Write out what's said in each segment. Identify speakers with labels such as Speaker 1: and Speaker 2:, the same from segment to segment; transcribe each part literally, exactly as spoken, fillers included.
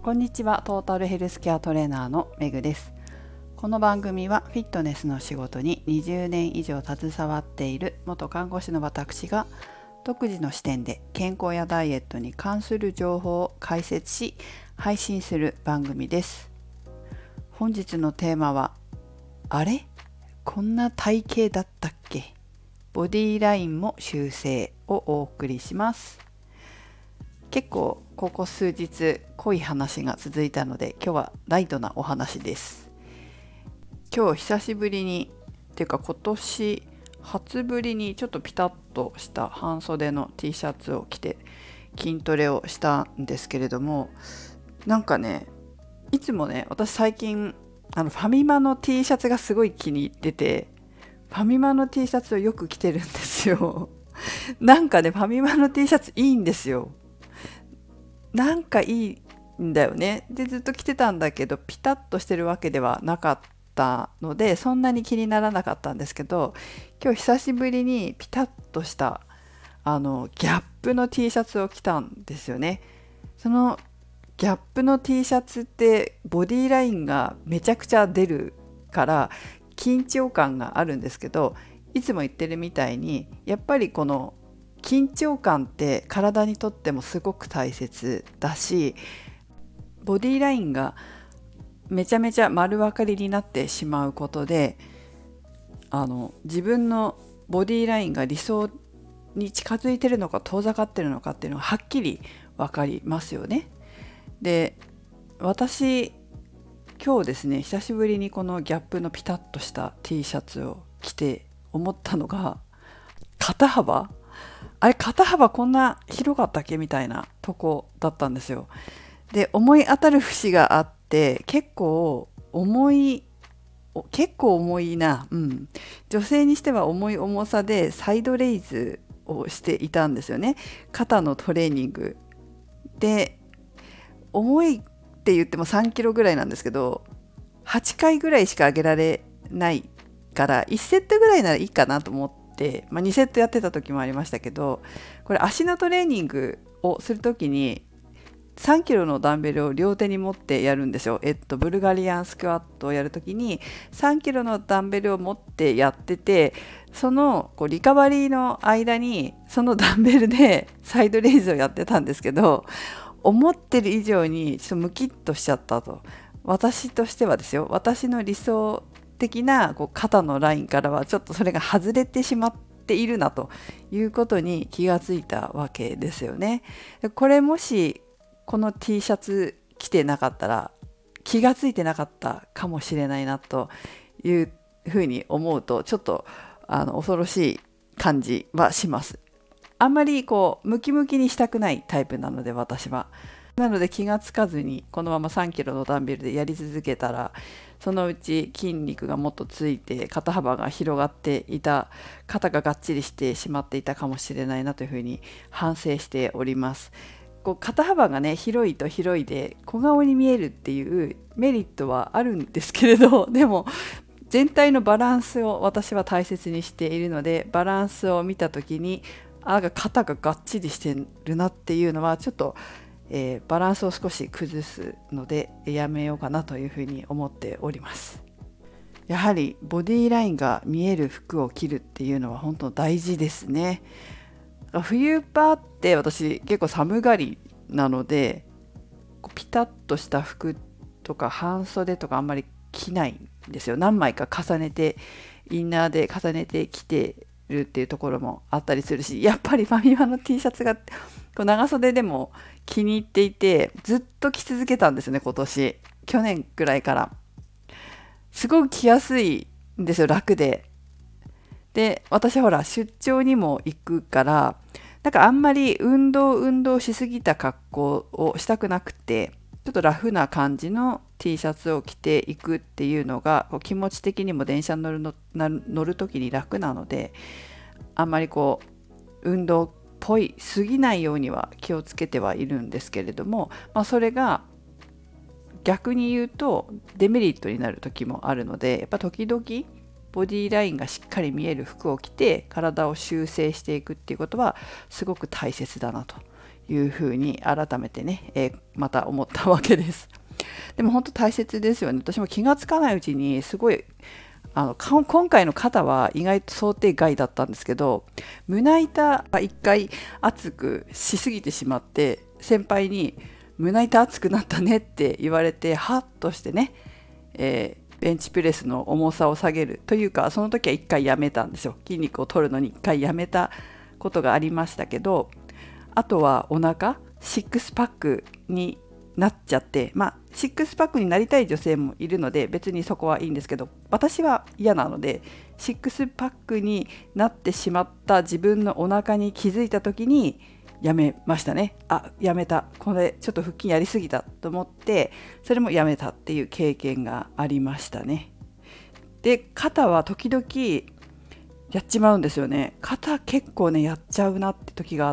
Speaker 1: こんにちは。トータルヘルスケアトレーナーのめぐです。この番組はフィットネスの仕事ににじゅうねん以上携わっている元看護師の私が独自の視点で健康やダイエットに関する情報を解説し配信する番組です。本日のテーマは、あれ?こんな体型だったっけ?ボディラインも修正をお送りします。結構ここ数日濃い話が続いたので、今日はライトなお話です。今日久しぶりにっていうか今年初ぶりにちょっとピタッとした半袖の T シャツを着て筋トレをしたんですけれども、なんかね、いつもね、私最近あのファミマの T シャツがすごい気に入ってて、ファミマの T シャツをよく着てるんですよ。なんかね、ファミマの T シャツいいんですよ。なんかいいんだよね。で、ずっと着てたんだけど、ピタッとしてるわけではなかったので、そんなに気にならなかったんですけど、今日久しぶりにピタッとしたあのギャップの T シャツを着たんですよね。そのギャップの T シャツってボディラインがめちゃくちゃ出るから緊張感があるんですけど、いつも言ってるみたいにやっぱりこの緊張感って体にとってもすごく大切だし、ボディラインがめちゃめちゃ丸分かりになってしまうことで、あの自分のボディラインが理想に近づいてるのか遠ざかってるのかっていうのがはっきり分かりますよね。で、私今日ですね、久しぶりにこのギャップのピタッとした T シャツを着て思ったのが、肩幅あれ肩幅こんな広かったっけみたいなとこだったんですよ。で、思い当たる節があって、結構重い結構重いな、うん、女性にしては重い重さでサイドレイズをしていたんですよね。肩のトレーニングで、重いって言ってもさんキロぐらいなんですけど、はちかいぐらいしか上げられないからいちセットぐらいならいいかなと思って、まあ、にセットやってた時もありましたけど、これ足のトレーニングをする時にさんキロのダンベルを両手に持ってやるんですよ。えっと、ブルガリアンスクワットをやるときにさんキロのダンベルを持ってやってて、そのこうリカバリーの間にそのダンベルでサイドレイズをやってたんですけど、思ってる以上にちょっとムキッとしちゃったと。私としてはですよ、私の理想的なこう肩のラインからはちょっとそれが外れてしまっているなということに気がついたわけですよね。これもしこの T シャツ着てなかったら気がついてなかったかもしれないなというふうに思うと、ちょっとあの恐ろしい感じはします。あんまりこうムキムキにしたくないタイプなので、私はなので気がつかずにこのままさんキロのダンベルでやり続けたら、そのうち筋肉がもっとついて肩幅が広がっていた、肩ががっちりしてしまっていたかもしれないなというふうに反省しております。こう肩幅がね、広いと広いで小顔に見えるっていうメリットはあるんですけれど、でも全体のバランスを私は大切にしているので、バランスを見た時にあ肩ががっちりしてるなっていうのはちょっと、えー、バランスを少し崩すのでやめようかなというふうに思っております。やはりボディラインが見える服を着るっていうのは本当大事ですね。冬場って私結構寒がりなので、ピタッとした服とか半袖とかあんまり着ないんですよ。何枚か重ねてインナーで重ねて着てるっていうところもあったりするし、やっぱりファミマの T シャツがこう長袖でも気に入っていて、ずっと着続けたんですね。今年去年ぐらいからすごく着やすいんですよ。楽で。で、私ほら出張にも行くから、なんかあんまり運動運動しすぎた格好をしたくなくて、ちょっとラフな感じの T シャツを着ていくっていうのがこう気持ち的にも電車に乗るの乗る時に楽なので、あんまりこう運動っぽいすぎないようには気をつけてはいるんですけれども、まあ、それが逆に言うとデメリットになる時もあるので、やっぱ時々ボディラインがしっかり見える服を着て体を修正していくっていうことはすごく大切だなというふうに改めてね、えー、また思ったわけです。でも本当大切ですよね。私も気がつかないうちにすごいあの今回の肩は意外と想定外だったんですけど、胸板が一回熱くしすぎてしまって、先輩に胸板熱くなったねって言われてハッとしてね、えー、ベンチプレスの重さを下げるというか、その時は一回やめたんですよ。筋肉を取るのに一回やめたことがありましたけど、あとはお腹シックスパックになっちゃって、まあシックスパックになりたい女性もいるので別にそこはいいんですけど、私は嫌なので、シックスパックになってしまった自分のお腹に気づいた時にやめましたね。あ、やめた、これちょっと腹筋やりすぎたと思って、それもやめたっていう経験がありましたね。で、肩は時々やっちまうんですよね。肩結構ねやっちゃうなって時があって、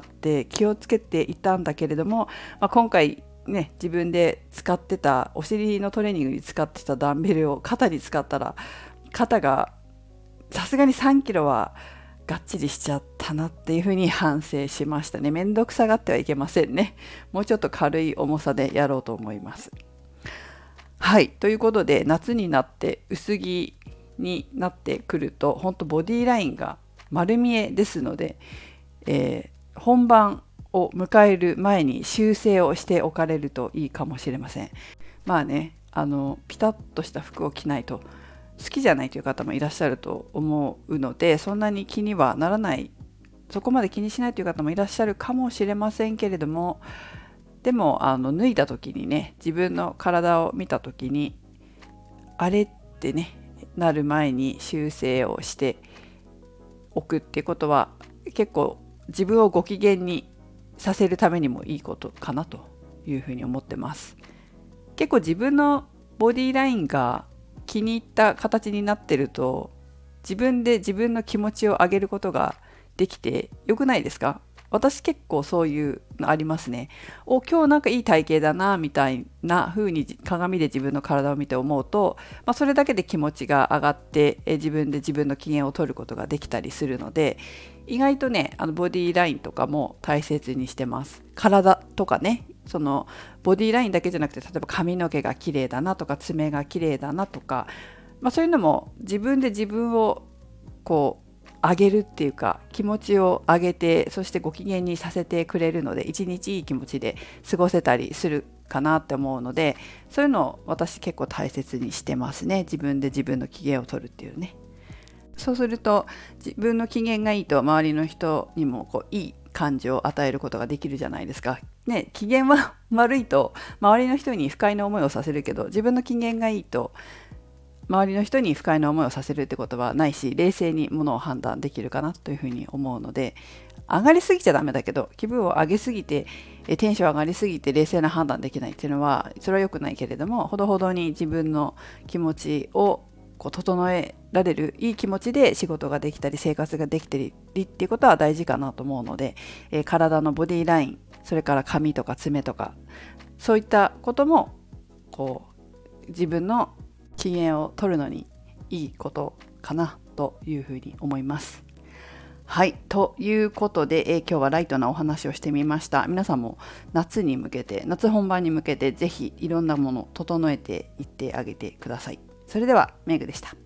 Speaker 1: 気をつけていたんだけれども、まあ、今回ね、自分で使ってたお尻のトレーニングに使ってたダンベルを肩に使ったら、肩がさすがにさんキロはがっちりしちゃったなっていうふうに反省しましたね。めんどくさがってはいけませんね。もうちょっと軽い重さでやろうと思います。はい、ということで夏になって薄着になってくると本当ボディラインが丸見えですので、えー、本番を迎える前に修正をしておかれるといいかもしれません。まあね、あのピタッとした服を着ないと好きじゃないという方もいらっしゃると思うので、そんなに気にはならない、そこまで気にしないという方もいらっしゃるかもしれませんけれども、でもあの脱いだ時にね、自分の体を見た時にあれってねなる前に修正をしておくっていうことは結構自分をご機嫌にさせるためにもいいことかなというふうに思ってます。結構自分のボディラインが気に入った形になってると、自分で自分の気持ちを上げることができてよくないですか？私結構そういうのありますね。お、今日なんかいい体型だなみたいな風に鏡で自分の体を見て思うと、まあ、それだけで気持ちが上がってえ自分で自分の機嫌を取ることができたりするので、意外とねあのボディラインとかも大切にしてます。体とかね、そのボディラインだけじゃなくて、例えば髪の毛が綺麗だなとか爪が綺麗だなとか、まあ、そういうのも自分で自分をこう上げるっていうか、気持ちを上げて、そしてご機嫌にさせてくれるので、一日いい気持ちで過ごせたりするかなって思うので、そういうのを私結構大切にしてますね。自分で自分の機嫌を取るっていうね。そうすると自分の機嫌がいいと周りの人にもこういい感じを与えることができるじゃないですか。ね、機嫌は悪いと周りの人に不快な思いをさせるけど、自分の機嫌がいいと周りの人に不快な思いをさせるってことはないし、冷静にものを判断できるかなというふうに思うので、上がりすぎちゃダメだけど、気分を上げすぎてテンション上がりすぎて冷静な判断できないっていうのはそれは良くないけれども、ほどほどに自分の気持ちをこう整えられるいい気持ちで仕事ができたり生活ができてりっていうことは大事かなと思うので、えー、体のボディライン、それから髪とか爪とかそういったこともこう自分の機嫌を取るのにいいことかなというふうに思います。はい、ということで、えー、今日はライトなお話をしてみました。皆さんも夏に向けて、夏本番に向けてぜひいろんなものを整えていってあげてください。それではメグでした。